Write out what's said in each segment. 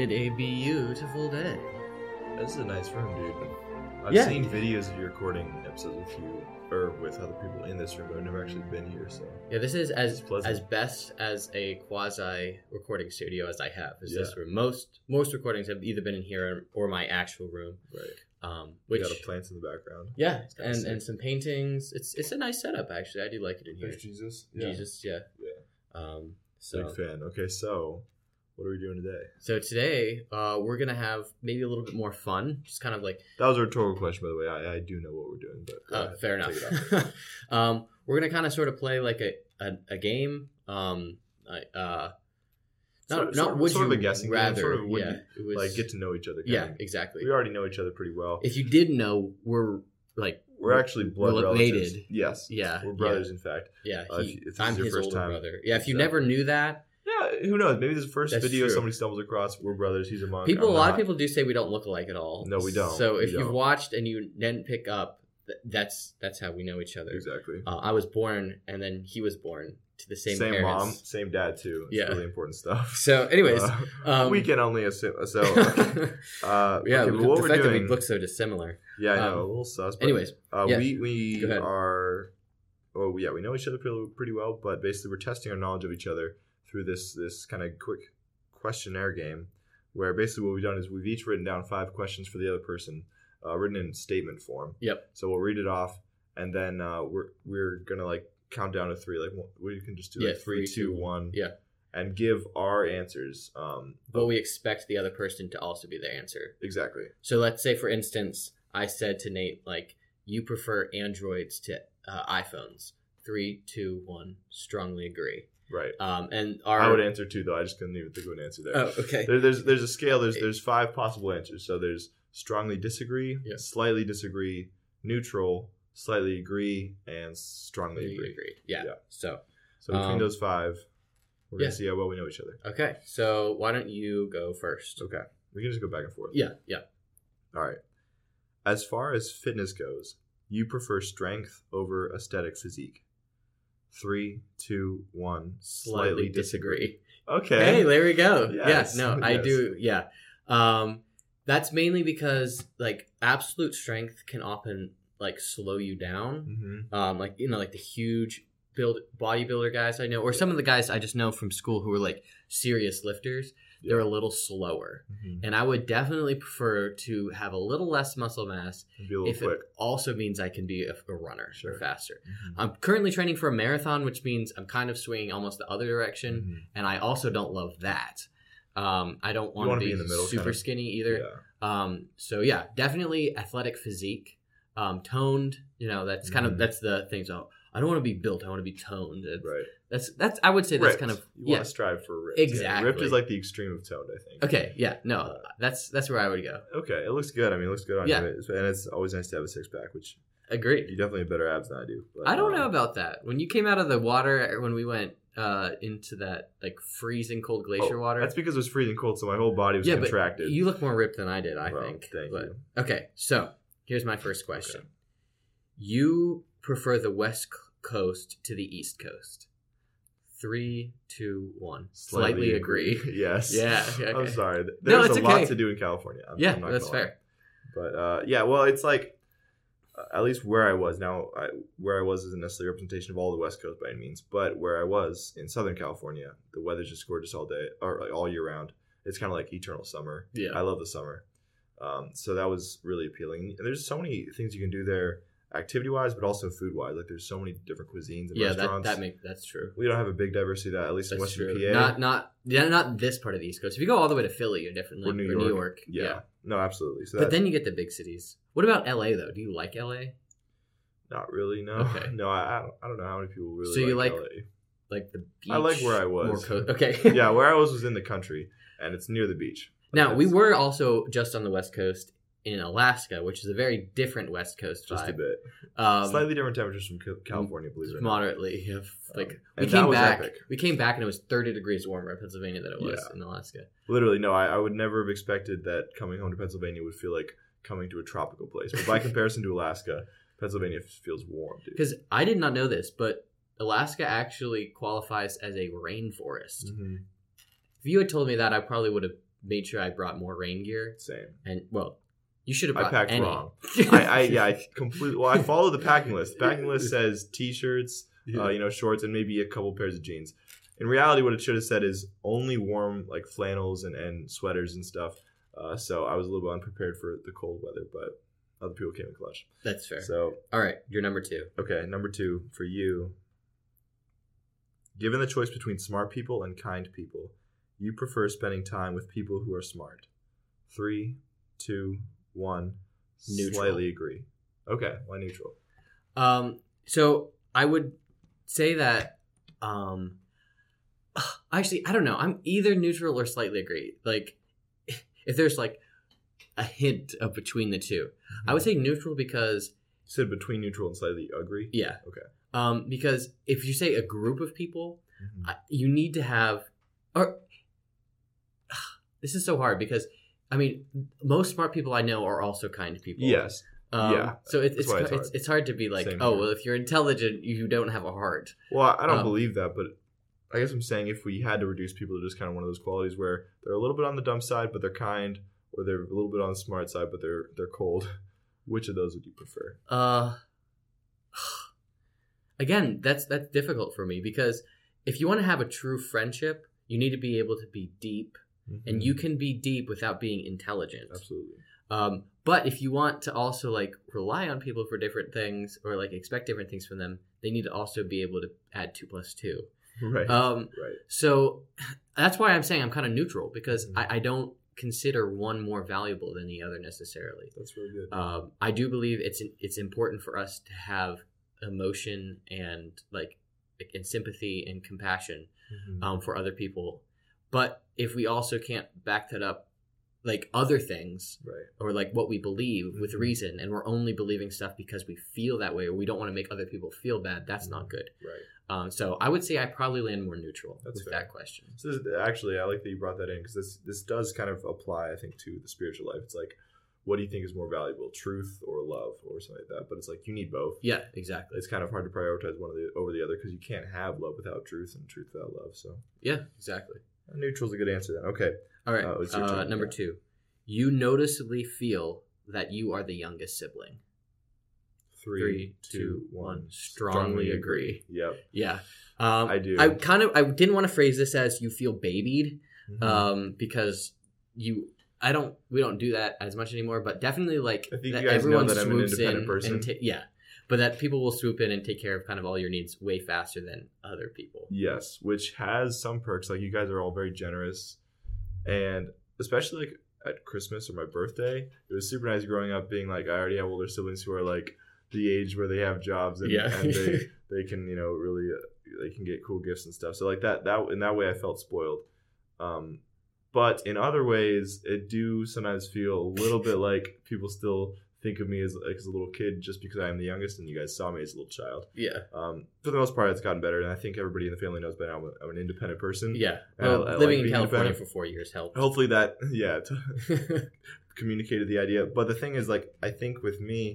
had a beautiful day. This is a nice room, dude. I've Yeah. seen videos of you recording episodes with you or with other people in this room, but I've never actually been here. So Yeah, this is as It's pleasant. best as a quasi recording studio as I have. Is this Yeah. room? Most recordings have either been in here or my actual room. right, we Which got a plants in the background. yeah, It's kinda and sick. some paintings. It's a nice setup actually. I do like it in here. There's Jesus. Jesus, yeah. Yeah. So Big fan. Okay, so what are we doing today? so today we're gonna have maybe a little bit more fun. Just kind of like That was a rhetorical question, by the way. I do know what we're doing, but go ahead. fair Take it enough. off. We're gonna kind of sort of play like a game. Not would sort you of a guessing game, rather? sort of would yeah, you- it was like get to know each other. yeah, Kind of. exactly. We already know each other pretty well. If you didn't know, we're We're actually blood related. relatives. Yes. Yeah, We're brothers, in fact. yeah. if this I'm is your his first older time, brother. Yeah, if you so- never knew that, Yeah, who knows? Maybe this is the first That's video true. somebody stumbles across. We're brothers. He's a monk. a I'm lot of not. people do say we don't look alike at all. No, we don't. So We if you've don't. watched and you didn't pick up, that's how we know each other. Exactly. I was born, and then he was born to the same Same parents. mom, same dad too. It's Yeah. really important stuff. So, anyways, We can only assume. So, yeah, okay, but what the we're fact that doing? we look so dissimilar. Yeah, I know, um, a little sus. But, Anyways, yeah. we Go ahead. are. Oh yeah, we know each other pretty well, but basically we're testing our knowledge of each other through this kind of quick questionnaire game, where basically what we've done is we've each written down 5 questions for the other person, written in statement form. Yep. So we'll read it off, and then we're gonna like count down to 3. Like we can just do like 3, 2, 1. Yeah. And give our answers. But we expect the other person to also be the answer. Exactly. So let's say, for instance, I said to Nate, like, you prefer Androids to iPhones. 3, 2, 1. Strongly agree. Right. And I would answer 2 though. I just couldn't even think of an answer there. Oh, okay. There's a scale. There's 5 possible answers. So there's strongly disagree, Yeah. slightly disagree, neutral, slightly agree, and strongly agree. Yeah. Yeah. So Between those 5, we're gonna Yeah. see how well we know each other. okay. So why don't you go first? Okay. We can just go back and forth. Yeah. Yeah. All right. As far as fitness goes, you prefer strength over aesthetic physique. 3, 2, 1. Slightly disagree. Okay. Hey, there we go. Yes, Yeah. No, I yes. do. Yeah. That's mainly because like absolute strength can often like slow you down. Mm-hmm. Like like the huge bodybuilder guys I know, or some of the guys I just know from school who are like serious lifters. They're a little slower, Mm-hmm. and I would definitely prefer to have a little less muscle mass Be a little if quick. it also means I can be a runner Sure. or faster. Mhm. I'm currently training for a marathon, which means I'm kind of swinging almost the other direction, Mhm. and I also don't love that. I don't want wanna to be be in the middle, super kind of. skinny either. Yeah. So yeah, definitely athletic physique, toned. That's kind of Mhm. that's the thing. So I don't want to be built. I want to be toned. Right. That's I would say that's Ripped. kind of You yeah. want to strive for ripped. Exactly. Yeah. Ripped is like the extreme of toned, I think. Okay, yeah, no, that's where I would go. Okay, it looks good. I mean, it looks good on Yeah. you. And it's always nice to have a 6-pack, which Agreed. you definitely have better abs than I do. But, I don't know about that. When you came out of the water, when we went into that like freezing cold glacier water, That's because it was freezing cold, so my whole body was yeah, contracted. but you look more ripped than I did. I Well, think. thank But- you. Okay, so here's my first question. Okay. You prefer the West Coast to the East Coast? 3, 2, 1. Slightly agree. Yes. Yeah. Okay. I'm sorry. No, There's it's a lot okay. to do in California. I'm Yeah, not that's gonna lie. fair. But yeah, well, it's like at least where I was now. Where I was isn't necessarily a representation of all the West Coast by any means, but where I was in Southern California, the weather's just gorgeous all day or like all year round. It's kind of like eternal summer. Yeah. I love the summer. So that was really appealing. And there's so many things you can do there, activity-wise, but also food-wise. Like there's so many different cuisines and Yeah, restaurants. that's true. We don't have a big diversity of that, at least in That's Western true. PA. Not this part of the East Coast. If you go all the way to Philly, you're different. Or Like, New or New York. York. Yeah. No, absolutely. So But that, then you get the big cities. What about LA though? Do you like LA? not really. No. Okay. No, I don't know how many people really. So you like like- LA. Like the beach? I like where I was. More okay. Yeah, where I was in the country, and it's near the beach. Now we That's were also just on the West Coast in Alaska, which is a very different West Coast just a vibe. bit slightly different temperatures from California, believe it or not. Moderately. Like we and that came was back. epic. We came back and it was 30 degrees warmer in Pennsylvania than it was Yeah. in Alaska. Literally, no, I would never have expected that coming home to Pennsylvania would feel like coming to a tropical place. But by comparison to Alaska, Pennsylvania feels warm, dude. Because I did not know this, but Alaska actually qualifies as a rainforest. Mhm. If you had told me that, I probably would have made sure I brought more rain gear. Same. And well, you should have I brought packed any. wrong. I completely. Well, I followed the packing list. The packing list says t-shirts, shorts, and maybe a couple pairs of jeans. In reality, what it should have said is only warm like flannels and sweaters and stuff. So I was a little bit unprepared for the cold weather, but other people came in clutch. That's fair. So all right, you're number 2. Okay, number 2 for you. Given the choice between smart people and kind people, you prefer spending time with people who are smart. 3, 2, 1. Neutral. Slightly agree. Okay, why neutral? So I would say that actually, I don't know. I'm either neutral or slightly agree. Like, if there's like a hint of between the two, I would say neutral because You said between neutral and slightly agree? yeah. Okay. Because if you say a group of people, you need to have, or this is so hard because I mean, most smart people I know are also kind people. Yes. Yeah. So That's why it's hard. it's hard to be like, Same oh, here. well, if you're intelligent, you don't have a heart. Well, I don't Um, believe that, but I guess I'm saying if we had to reduce people to just kind of one of those qualities where they're a little bit on the dumb side, but they're kind, or they're a little bit on the smart side, but they're cold, which of those would you prefer? Again, that's difficult for me because if you want to have a true friendship, you need to be able to be deep, and you can be deep without being intelligent. Absolutely. But if you want to also like rely on people for different things or like expect different things from them, they need to also be able to add 2 + 2. Right. Right. So that's why I'm saying I'm kind of neutral because Mhm. I don't consider one more valuable than the other necessarily. That's really good. I do believe it's important for us to have emotion and like and sympathy and compassion for other people, but if we also can't back that up like other things Right. or like what we believe with Mhm. reason, and we're only believing stuff because we feel that way or we don't want to make other people feel bad, that's not good. Right. So I would say I probably land more neutral That's with fair. that question. So actually, I like that you brought that in because this does kind of apply, I think, to the spiritual life. It's like, what do you think is more valuable, truth or love or something like that? But it's like you need both. Yeah, exactly. It's kind of hard to prioritize one over the other because you can't have love without truth and truth without love. So Yeah, exactly. neutral's a good answer then. Okay. All right. It's your turn. Number Yeah. 2. You noticeably feel that you are the youngest sibling. 3, 2, 1. Strongly agree. Yep. Yeah. I do. I didn't want to phrase this as you feel babied, Mhm. because we don't do that as much anymore, but definitely like I think that you guys know everyone that I'm an swoops independent in person. and but that people will swoop in and take care of kind of all your needs way faster than other people. Yes, which has some perks. Like you guys are all very generous, and especially like at Christmas or my birthday, it was super nice growing up being like I already have older siblings who are like the age where they have jobs and, Yeah. and they can really they can get cool gifts and stuff. So like that in that way I felt spoiled. But in other ways, it do sometimes feel a little bit like people still think of me as a little kid just because I am the youngest and you guys saw me as a little child. Yeah. For the most part, it's gotten better, and I think everybody in the family knows by now I'm an independent person. Yeah. And Well, I like living in being California independent. for 4 years helped. Hopefully that, communicated the idea. But the thing is, like, I think with me,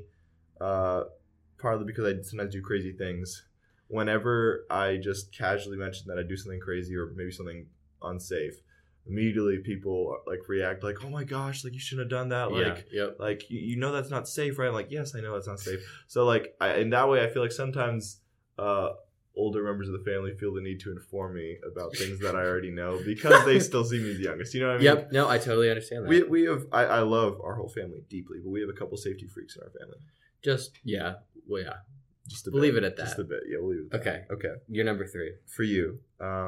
partly because I sometimes do crazy things, whenever I just casually mention that I do something crazy or maybe something unsafe, immediately people like react like, "Oh my gosh, like you shouldn't have done that." Like, Yep. like you know that's not safe, right? I'm like, yes, I know that's not safe. So like, in that way, I feel like sometimes older members of the family feel the need to inform me about things that I already know because they still see me as the youngest. You know what I mean? Yep. No, I totally understand that. We have I love our whole family deeply, but we have a couple safety freaks in our family. Just yeah. Well, yeah. Just a We'll bit. leave it at that. Just a bit. Yeah, we'll leave it at Okay. that. Okay. You're number 3. For you,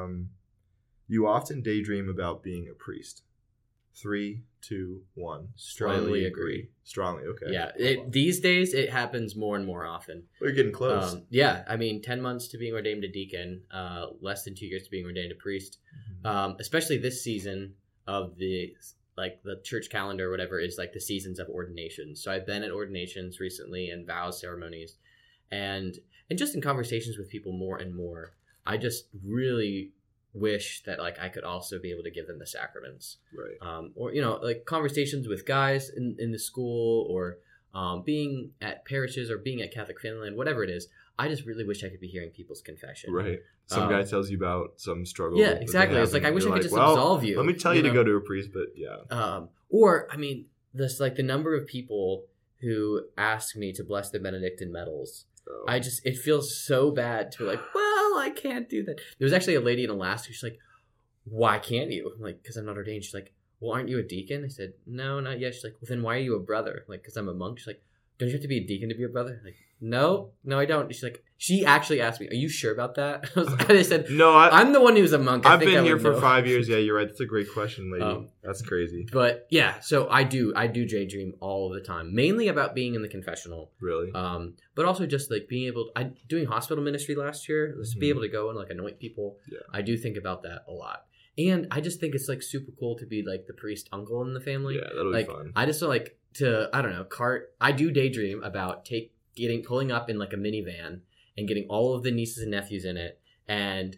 you often daydream about being a priest. 3, 2, 1. Strongly agree. Strongly. Okay. Yeah. Well, These days, it happens more and more often. we're getting close. Yeah. I mean, 10 months to being ordained a deacon, less than 2 years to being ordained a priest. Especially this season of the church calendar or whatever is like the seasons of ordination. So I've been at ordinations recently and vows ceremonies, and just in conversations with people more and more, I just really wish that like I could also be able to give them the sacraments. Right. Or like conversations with guys in the school or being at parishes or being at Catholic Finland, whatever it is. I just really wish I could be hearing people's confession. Right. Some guy tells you about some struggle. Yeah, exactly. It's like, I wish I could just absolve you. Let me tell you to go to a priest, but yeah. Or, I mean, this like the number of people who ask me to bless the Benedictine medals. Oh. It feels so bad to like, well, I can't do that. There was actually a lady in Alaska. She's like, why can't you? I'm like, because I'm not ordained. She's like, well, aren't you a deacon? I said, no, not yet. She's like, well, then why are you a brother? I'm like, because I'm a monk. She's like, don't you have to be a deacon to be a brother? I'm like, no, I don't. She's like, she actually asked me, are you sure about that? I said, no, I'm the one who's a monk. I've been here for 5 years. Yeah, you're right. That's a great question, lady. That's crazy. But yeah, so I do daydream all the time, mainly about being in the confessional. Really? But also just like being able to, doing hospital ministry last year, just be able to go and like anoint people. Yeah. I do think about that a lot. And I just think it's like super cool to be like the priest uncle in the family. Yeah, that'll be fun. I just like to, I don't know, I do daydream about pulling up in like a minivan and getting all of the nieces and nephews in it. And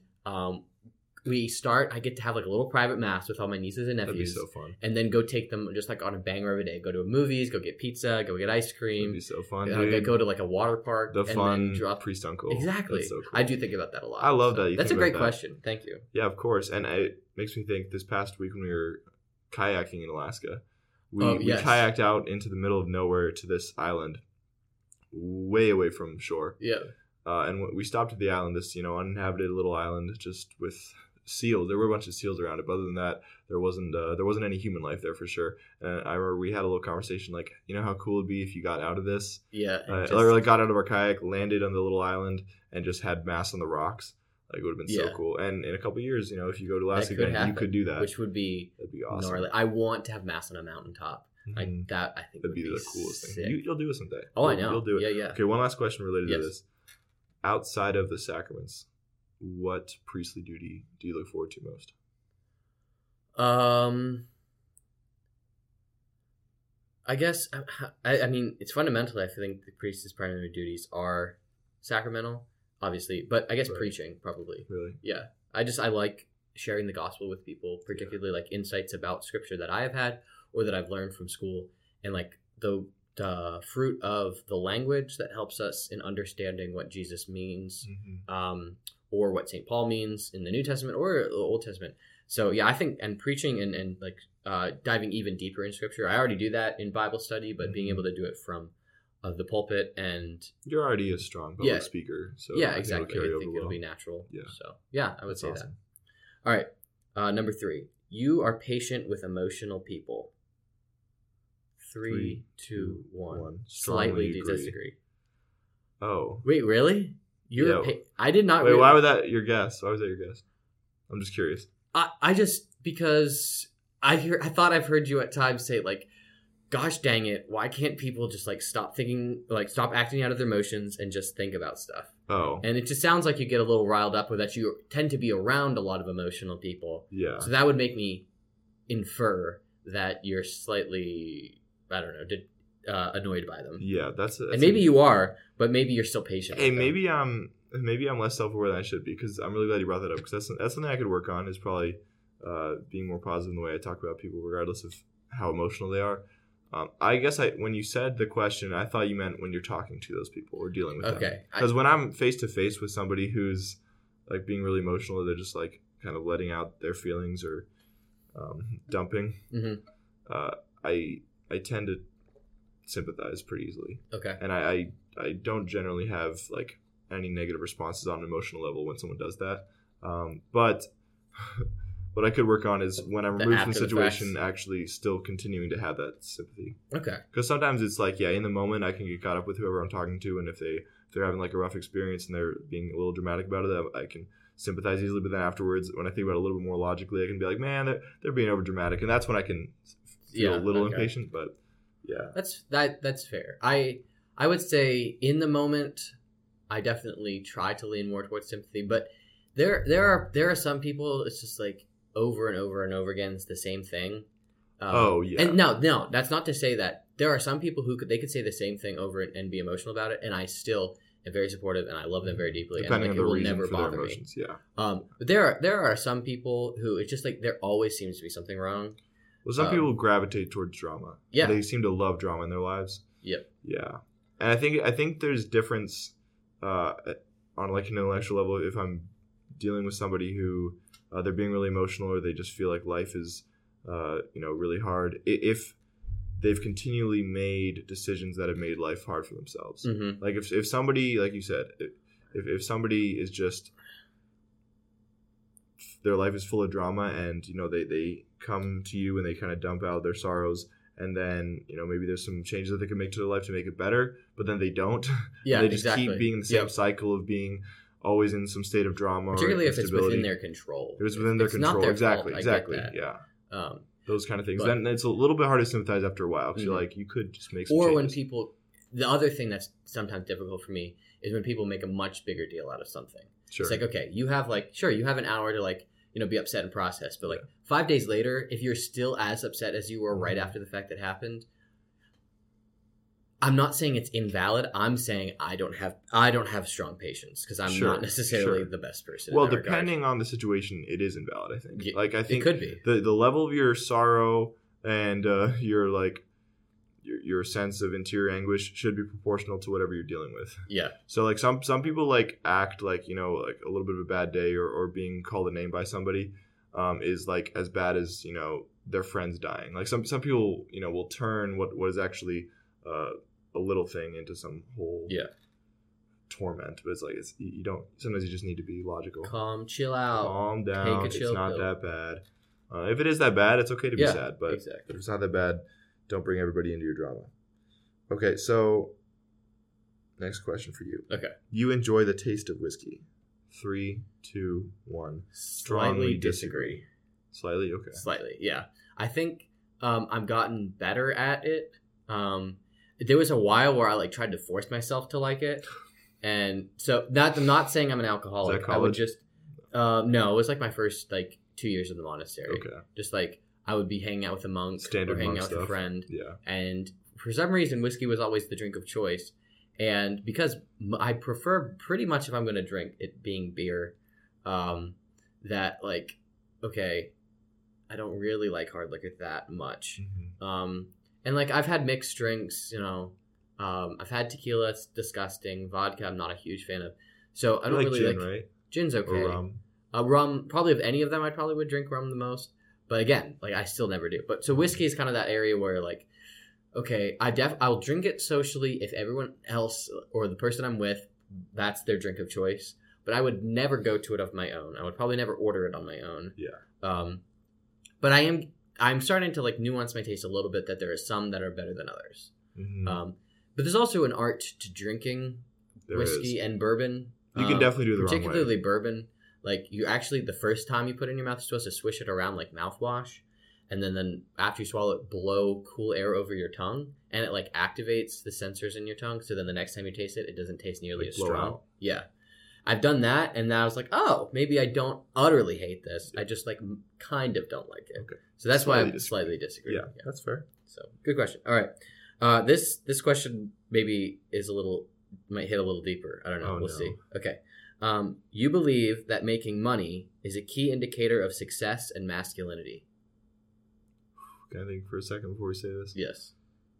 I get to have like a little private mass with all my nieces and nephews. That'd be so fun. And then go take them just like on a banger of a day. Go to movies, go get pizza, go get ice cream. That'd be so fun, go to like a water park. The fun priest uncle. Exactly. That's so cool. I do think about that a lot. I love that. That's a great question. Thank you. Yeah, of course. And it makes me think this past week when we were kayaking in Alaska, we kayaked out into the middle of nowhere to this island way away from shore. Yeah. And we stopped at the island, this, uninhabited little island just with seals. There were a bunch of seals around it, but other than that, there wasn't any human life there for sure. And I remember we had a little conversation like, how cool it'd be if you got out of this. Yeah. Or got out of our kayak, landed on the little island, and just had mass on the rocks. Like, it would have been so cool. And in a couple of years, if you go to Alaska again, you could do that. That'd be awesome. Gnarly. I want to have mass on a mountaintop. Like that, I think would be the coolest sick thing. You'll do it someday. Oh, I know. You'll do it. Yeah. Okay, one last question related to this. Outside of the sacraments, what priestly duty do you look forward to most? I guess I mean it's fundamentally I think the priest's primary duties are sacramental, obviously, but I guess preaching probably. Really? Yeah. I like sharing the gospel with people, particularly like insights about scripture that I have had or that I've learned from school, and like the fruit of the language that helps us in understanding what Jesus means, or what St. Paul means in the New Testament or the Old Testament. So yeah, I think, and preaching and like diving even deeper in scripture, I already do that in Bible study, but being able to do it from the pulpit, and you're already a strong public speaker. So yeah, exactly. I think it'll be natural. Yeah. So yeah, I would say awesome. That. All right. Number 3, you are patient with emotional people. 3, 2, 1. Slightly disagree. Oh. Wait, really? I did not. Wait, why was that your guess? Why was that your guess? I'm just curious. I just, because I thought I've heard you at times say like, gosh dang it, why can't people just like stop thinking, like stop acting out of their emotions and just think about stuff? Oh. And it just sounds like you get a little riled up, or that you tend to be around a lot of emotional people. Yeah. So that would make me infer that you're slightly, I don't know, annoyed by them. Yeah, that's and maybe you are, but maybe you're still patient. Hey, maybe I'm less self-aware than I should be, because I'm really glad you brought that up, because that's something I could work on, is probably being more positive in the way I talk about people, regardless of how emotional they are. I guess when you said the question, I thought you meant when you're talking to those people or dealing with them. Okay. Because when I'm face to face with somebody who's like being really emotional, or they're just like kind of letting out their feelings or dumping, I tend to sympathize pretty easily. Okay. And I don't generally have like any negative responses on an emotional level when someone does that. But what I could work on is when I'm removed from the situation, actually still continuing to have that sympathy. Okay. Because sometimes it's like, in the moment I can get caught up with whoever I'm talking to, and if they're having like a rough experience and they're being a little dramatic about it, I can sympathize easily. But then afterwards, when I think about it a little bit more logically, I can be like, man, they're being over dramatic, and that's when I can feel a little impatient. But yeah, that's fair. I would say in the moment, I definitely try to lean more towards sympathy, but there are some people, it's just like over and over and over again, it's the same thing. And no, that's not to say that there are some people who could say the same thing over and be emotional about it, and I still am very supportive and I love them very deeply. Depending and on the it will reason never for bother their emotions, me. Yeah. But there are some people who it's just like there always seems to be something wrong. Well, some people gravitate towards drama. Yeah. They seem to love drama in their lives. Yep. Yeah. And I think there's difference on like an intellectual level, if I'm dealing with somebody who they're being really emotional or they just feel like life is really hard, if they've continually made decisions that have made life hard for themselves. Mm-hmm. Like if somebody, like you said, if somebody is just, their life is full of drama and, they come to you and they kind of dump out their sorrows, and then, maybe there's some changes that they can make to their life to make it better, but then they don't. Yeah, they just exactly. keep being in the same cycle of being always in some state of drama. Particularly or if it's within their control. If it's within their control. Not their exactly. fault. Exactly. I get that. Yeah. Those kind of things. Then it's a little bit hard to sympathize after a while because you're like, you could just make some Or changes. when people, the other thing that's sometimes difficult for me is when people make a much bigger deal out of something. Sure. It's like, okay, you have an hour to be upset and process, but 5 days later, if you're still as upset as you were right after the fact that happened, I'm not saying it's invalid. I'm saying I don't have strong patience because I'm not necessarily the best person. Well, depending on the situation, it is invalid. I think. Yeah, I think it could be the level of your sorrow and your sense of interior anguish should be proportional to whatever you're dealing with. Yeah. So some people act like a little bit of a bad day or being called a name by somebody is as bad as their friends dying. Like some people will turn what is actually a little thing into some whole torment, but it's you don't. Sometimes you just need to be logical. Chill out, calm down. Take a it's chill not pill. that bad. If it is that bad, it's okay to be sad. But exactly. if it's not that bad, don't bring everybody into your drama. Okay, so next question for you. Okay, you enjoy the taste of whiskey. 3, 2, 1. Strongly disagree. Slightly, okay. Slightly, yeah. I think I've gotten better at it. There was a while where I tried to force myself to like it, and so I'm not saying I'm an alcoholic. Is that college? I would just no, it was my first 2 years in the monastery. Okay, just I would be hanging out with a monk, standard or hanging monk out with stuff. a friend, yeah. And for some reason, whiskey was always the drink of choice, and because I prefer pretty much if I'm going to drink it being beer, that okay, I don't really like hard liquor that much. Mm-hmm. And I've had mixed drinks, I've had tequila, it's disgusting. Vodka, I'm not a huge fan of. So I don't really gin, right? Gin's okay. Or rum. Rum, probably of any of them, I probably would drink rum the most. But again, I still never do. But so whiskey is kind of that area where okay, I'll drink it socially if everyone else or the person I'm with, that's their drink of choice. But I would never go to it of my own. I would probably never order it on my own. Yeah. But I'm starting to nuance my taste a little bit, that there are some that are better than others. Mm-hmm. But there's also an art to drinking whiskey and bourbon. You can definitely do it the wrong way. Particularly bourbon. You actually, the first time you put it in your mouth, you're supposed to swish it around like mouthwash. And then after you swallow it, blow cool air over your tongue. And it activates the sensors in your tongue. So then the next time you taste it, it doesn't taste nearly as strong. Out. Yeah. I've done that, and now I was oh, maybe I don't utterly hate this. I just kind of don't like it. Okay. So that's why I slightly disagree. Yeah, that's fair. So good question. All right. This question maybe might hit a little deeper. I don't know. We'll see. Okay. You believe that making money is a key indicator of success and masculinity. Can I think for a second before we say this? Yes.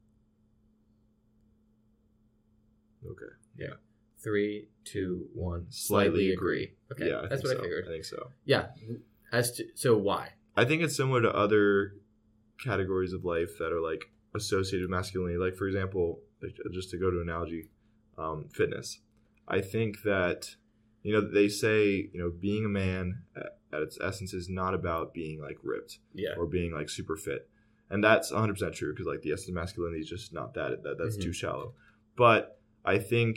Okay. Yeah. 3, 2, 1. Slightly agree. Okay. Yeah, that's what I figured. I think so. Yeah. So why? I think it's similar to other categories of life that are associated with masculinity. For example, just to go to analogy, fitness. I think that they say being a man at its essence is not about being ripped, or being super fit, and that's 100% true because the essence of masculinity is just not that. That's too shallow. But I think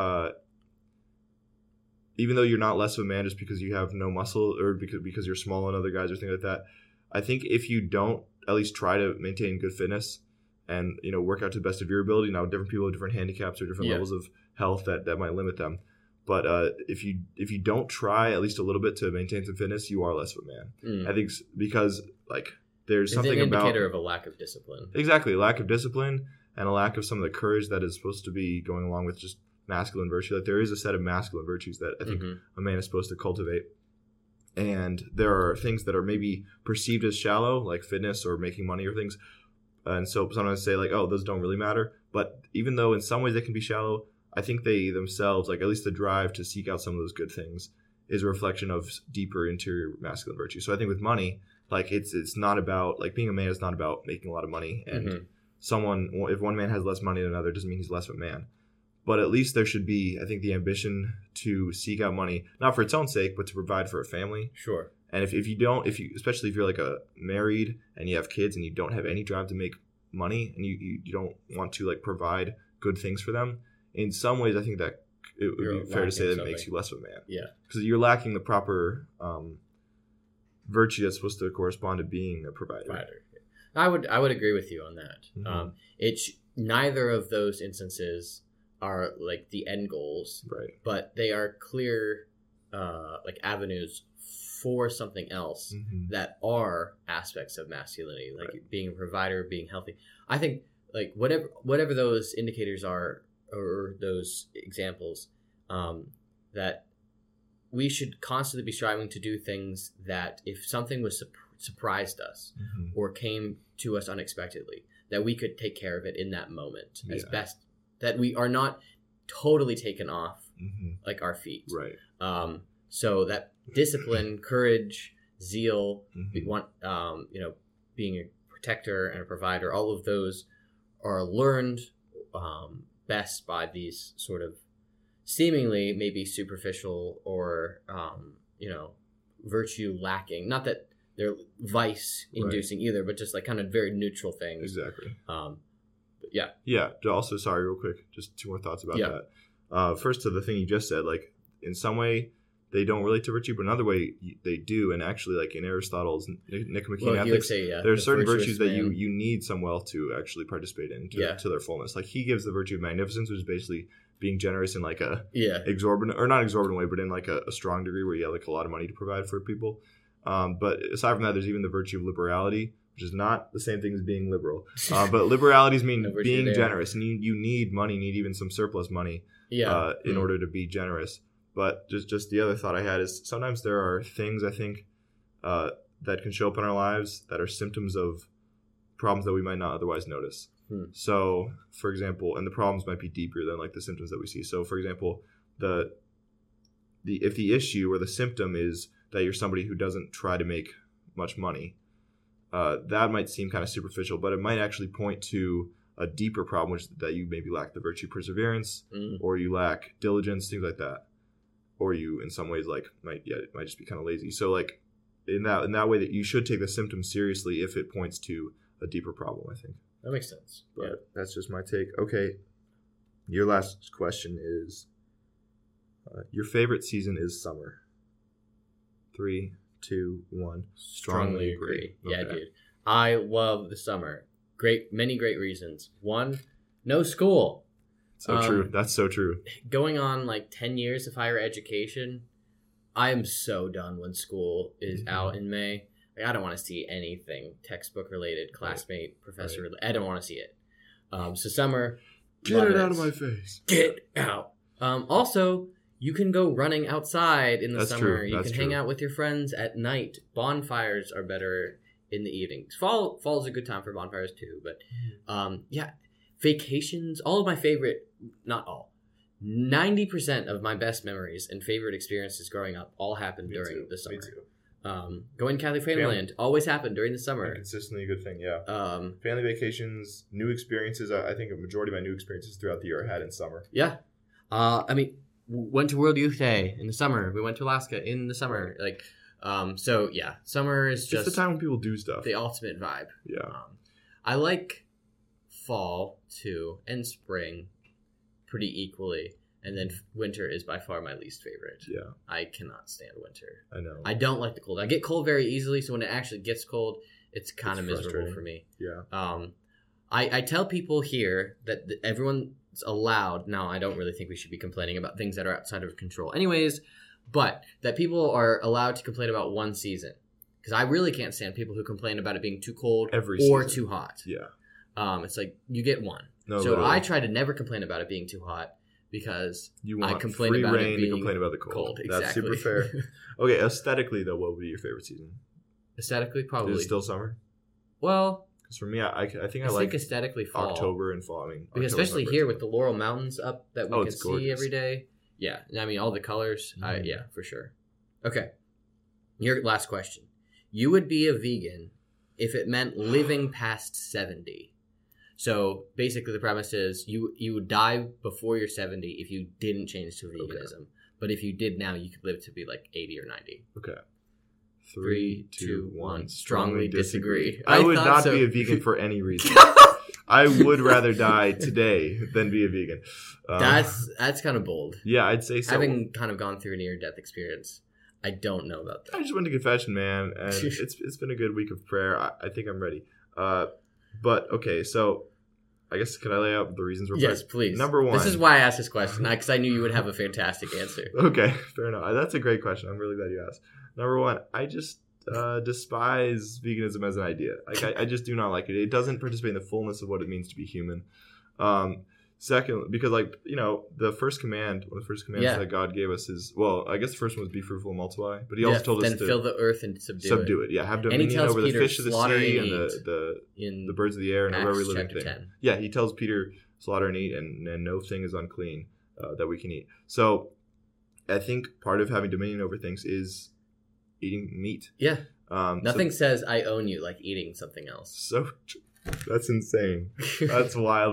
even though you're not less of a man just because you have no muscle or because you're smaller than other guys or things like that, I think if you don't at least try to maintain good fitness and work out to the best of your ability. Now, different people have different handicaps or different levels of health that might limit them. But if you don't try at least a little bit to maintain some fitness, you are less of a man. I think because there's something an about indicator of a lack of discipline. Exactly, lack of discipline and a lack of some of the courage that is supposed to be going along with just masculine virtue. There is a set of masculine virtues that I think a man is supposed to cultivate. And there are things that are maybe perceived as shallow, like fitness or making money or things. And so sometimes say oh, those don't really matter. But even though in some ways they can be shallow, I think they themselves, like at least the drive to seek out some of those good things, is a reflection of deeper interior masculine virtue. So I think with money, like it's not about, like being a man is not about making a lot of money, and if one man has less money than another, doesn't mean he's less of a man. But at least there should be, I think, the ambition to seek out money, not for its own sake, but to provide for a family. Sure. And if you don't, especially if you're like a married and you have kids and you don't have any drive to make money, and you don't want to like provide good things for them, in some ways I think that it would be fair to say that it makes you less of a man. Yeah. Because you're lacking the proper virtue that's supposed to correspond to being a provider. I would agree with you on that. It's neither of those instances are like the end goals, right? But they are clear like avenues for something else that are aspects of masculinity, like being a provider, being healthy. I think like whatever those indicators are, or those examples, that we should constantly be striving to do things that if something was surprised us or came to us unexpectedly, that we could take care of it in that moment as best, that we are not totally taken off like our feet. Right. So that discipline, courage, zeal, we want, being a protector and a provider, all of those are learned best by these sort of seemingly maybe superficial or, virtue lacking. Not that they're vice inducing either, but just like kind of very neutral things. Exactly. Yeah. Yeah. Also, sorry, real quick, just two more thoughts about that. First, to the thing you just said, like in some way they don't relate to virtue, but another way they do. And actually, like in Aristotle's Nicomachean Ethics, there are certain virtues that you need some wealth to actually participate in to their fullness. Like he gives the virtue of magnificence, which is basically being generous in like a exorbitant, or not exorbitant way, but in like a strong degree where you have like a lot of money to provide for people. But aside from that, there's even the virtue of liberality, which is not the same thing as being liberal. But liberalities mean being generous, and you need money, you need even some surplus money in order to be generous. But just the other thought I had is sometimes there are things I think that can show up in our lives that are symptoms of problems that we might not otherwise notice. So, for example, and the problems might be deeper than like the symptoms that we see. So, for example, if the issue or the symptom is that you're somebody who doesn't try to make much money, that might seem kind of superficial, but it might actually point to a deeper problem, which is that you maybe lack the virtue perseverance, or you lack diligence, things like that, or you in some ways like might just be kind of lazy. So like in that way, that you should take the symptom seriously if it points to a deeper problem, I think. That makes sense. But that's just my take. Okay, your last question is, your favorite season is summer. 3, 2, 1. Strongly agree. Okay. Yeah, dude. I love the summer. Many great reasons. 1, no school. So true. That's so true. Going on like 10 years of higher education, I am so done when school is out in May. Like, I don't want to see anything textbook related, classmate, professor related. I don't want to see it. So summer. Get it out of my face. Get out. Also, you can go running outside in the summer. True. You can hang out with your friends at night. Bonfires are better in the evenings. Fall is a good time for bonfires too. But vacations, all of my favorite, not all, 90% of my best memories and favorite experiences growing up all happened during the summer. Me too. Going to California always happened during the summer. And consistently a good thing, yeah. Family vacations, new experiences. I think a majority of my new experiences throughout the year I had in summer. Yeah. Went to World Youth Day in the summer. We went to Alaska in the summer. Like, summer is just the time when people do stuff. The ultimate vibe. Yeah. I like fall too, and spring pretty equally. And then winter is by far my least favorite. Yeah. I cannot stand winter. I know. I don't like the cold. I get cold very easily, so when it actually gets cold, it's kind of miserable for me. Yeah. I tell people here that everyone's allowed. Now, I don't really think we should be complaining about things that are outside of control anyways, but that people are allowed to complain about one season. Because I really can't stand people who complain about it being too cold or too hot. Yeah. It's like, you get one. No, so literally. I try to never complain about it being too hot. Because you want I complain free about reign it being to complain about the cold. Exactly. That's super fair. Okay, aesthetically though, what would be your favorite season? Aesthetically, probably. Is it still summer? Well, Because for me, I think I It's like aesthetically fall. October and fall. I mean, Because October's especially my here birthday. with the Laurel Mountains up that we can it's see gorgeous. every day. Yeah, I mean all the colors. Mhm. Yeah, for sure. Okay, your last question. You would be a vegan if it meant living past 70. So basically, the premise is you would die before you're 70 if you didn't change to veganism. But if you did now, you could live to be like 80 or 90. Okay. 3, 2, 1. Strongly disagree. I would thought not so. be a vegan for any reason. I would rather die today than be a vegan. That's kind of bold. Yeah, I'd say so. Having kind of gone through a near-death experience, I don't know about that. I just went to confession, man, and it's been a good week of prayer. I think I'm ready. But okay, so I guess can I lay out the reasons we're Yes, praying? please. Number one. This is why I asked this question, because I knew you would have a fantastic answer. Okay, fair enough. That's a great question. I'm really glad you asked. Number one, I just despise veganism as an idea. Like I just do not like it. It doesn't participate in the fullness of what it means to be human. Second, because the first command, one of the first commands that God gave us is, well, I guess the first one was be fruitful and multiply, but he also told us to fill the earth and subdue it. Yeah, have And he dominion tells over Peter, the fish of the slaughter sea and and the birds of the air and Acts every living chapter thing. 10. Yeah, he tells Peter slaughter and eat, and no thing is unclean that we can eat. So I think part of having dominion over things is eating meat. Yeah. Nothing So, says I own you like eating something else. that's insane. That's wild.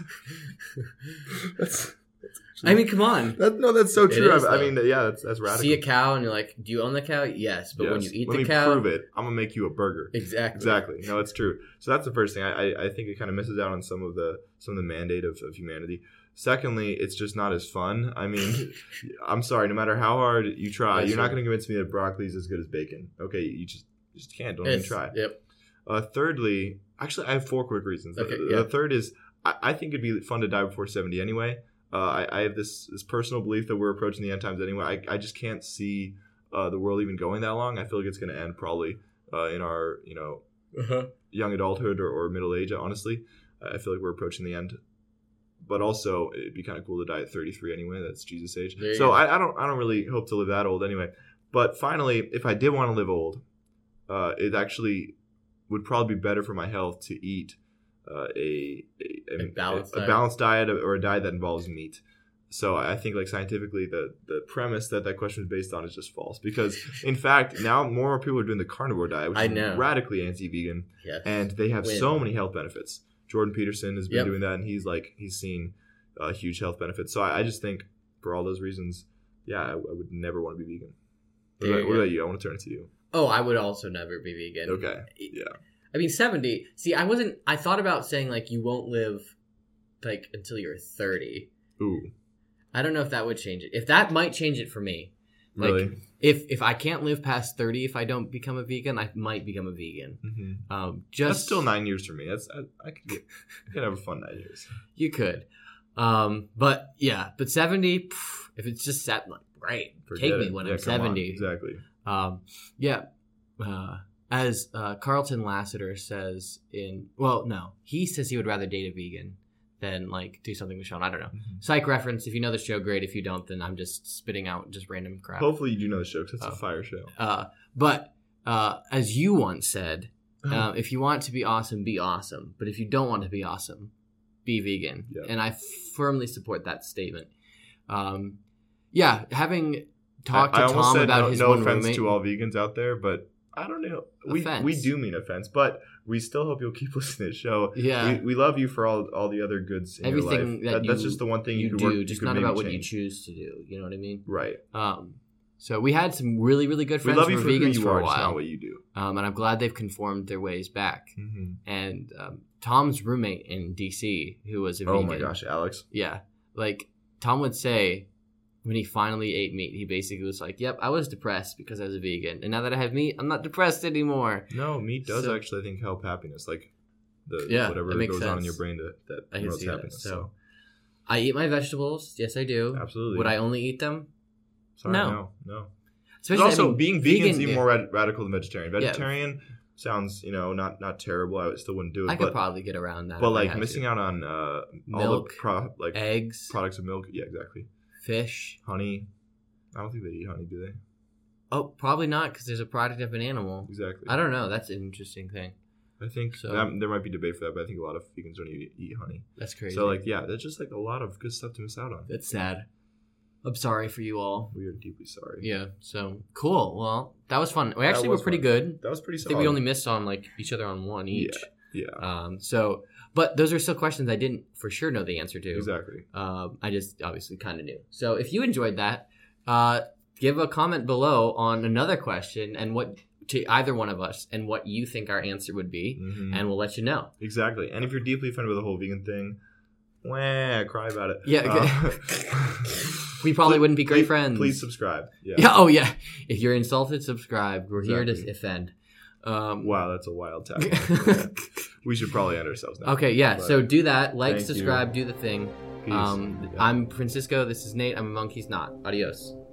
I mean, come on. That's so true. is, I mean, yeah, that's radical. See a cow and you're like, do you own the cow? Yes. But when you eat the cow. Let me prove it. I'm going to make you a burger. Exactly. No, it's true. So that's the first thing. I think it kind of misses out on some of the mandate of humanity. Secondly, it's just not as fun. I mean, I'm sorry. No matter how hard you try, you're not going to convince me that broccoli is as good as bacon. Okay, you just can't. Don't even try. Yep. Thirdly, actually, I have 4 quick reasons. Okay, The third is I think it'd be fun to die before 70 anyway. I have this personal belief that we're approaching the end times anyway. I just can't see the world even going that long. I feel like it's going to end probably in our young adulthood or middle age. Honestly, I feel like we're approaching the end. But also, it'd be kind of cool to die at 33 anyway. That's Jesus' age. So I don't really hope to live that old anyway. But finally, if I did want to live old, it actually would probably be better for my health to eat a balanced diet or a diet that involves meat. So I think scientifically the premise that question is based on is just false, because in fact now more people are doing the carnivore diet, which is radically anti-vegan, and they have so many health benefits. Jordan Peterson has been doing that, and he's seen huge health benefits. So I just think for all those reasons, I would never want to be vegan. What about you? I want to turn it to you. Oh, I would also never be vegan. Okay. Yeah. I mean, 70. See, I thought about saying you won't live until you're 30. Ooh. I don't know if that would change it. If that might change it for me. Really? If I can't live past 30, if I don't become a vegan, I might become a vegan. Mm-hmm. That's still 9 years for me. I could have a fun 9 years. You could. But 70, if it's just set, great. Take me when I'm 70. Exactly. As Carlton Lasseter says he says he would rather date a vegan than do something with Sean. I don't know. Mm-hmm. Psych reference. If you know the show, great. If you don't, then I'm just spitting out just random crap. Hopefully you do know the show, because it's a fire show. But as you once said, if you want to be awesome, be awesome. But if you don't want to be awesome, be vegan. Yeah. And I firmly support that statement. Having talked to Tom about his one roommate. No offense to all vegans out there, but I don't know. We do mean offense, but we still hope you'll keep listening to the show. Yeah, we love you for all the other goods in everything your life. That's just the one thing you could do, work. Just not about what you choose to do. You know what I mean? Right. So we had some really, really good friends who who were were vegans for a while. while. It's not what you do. And I'm glad they've conformed their ways back. Mm-hmm. And Tom's roommate in DC, who was a vegan. Oh my gosh, Alex. Yeah, Tom would say, when he finally ate meat, he basically was like, yep, I was depressed because I was a vegan. And now that I have meat, I'm not depressed anymore. No, meat does actually, I think, help happiness. Whatever goes on in your brain that promotes happiness. So I eat my vegetables. Yes, I do. Absolutely. Would I only eat them? Sorry, no. Especially, but also, being vegan is even more radical than vegetarian. Vegetarian sounds, not terrible. I still wouldn't do it. I could probably get around that. But missing out on milk, all the eggs, products of milk. Yeah, exactly. Fish, honey. I don't think they eat honey, do they? Oh, probably not, because there's a product of an animal. Exactly. I don't know. That's an interesting thing. I think So- there might be debate for that, but I think a lot of vegans don't eat honey. That's crazy. So, like, yeah, there's just, like, a lot of good stuff to miss out on. That's sad. I'm sorry for you all. We are deeply sorry. Yeah. So cool. Well, that was fun. We actually were was pretty fun. good. That was pretty I solid. think we only missed on like each other on one each. Yeah, But those are still questions I didn't for sure know the answer to. exactly. I just obviously kind of knew. So if you enjoyed that, give a comment below on another question and what to either one of us and what you think our answer would be, Mhm. and we'll let you know. Exactly. And if you're deeply offended with the whole vegan thing, cry about it. Yeah, we probably wouldn't be great friends. Please subscribe. Yeah. Yeah. Oh yeah. If you're insulted, subscribe. We're here to Exactly. offend. Wow, that's a wild tactic. We should probably end ourselves now. Okay, yeah. But So do that. Like, thank you. subscribe, do the thing. peace. Yeah. I'm Francisco. This is Nate. I'm a monkey's not. Adios.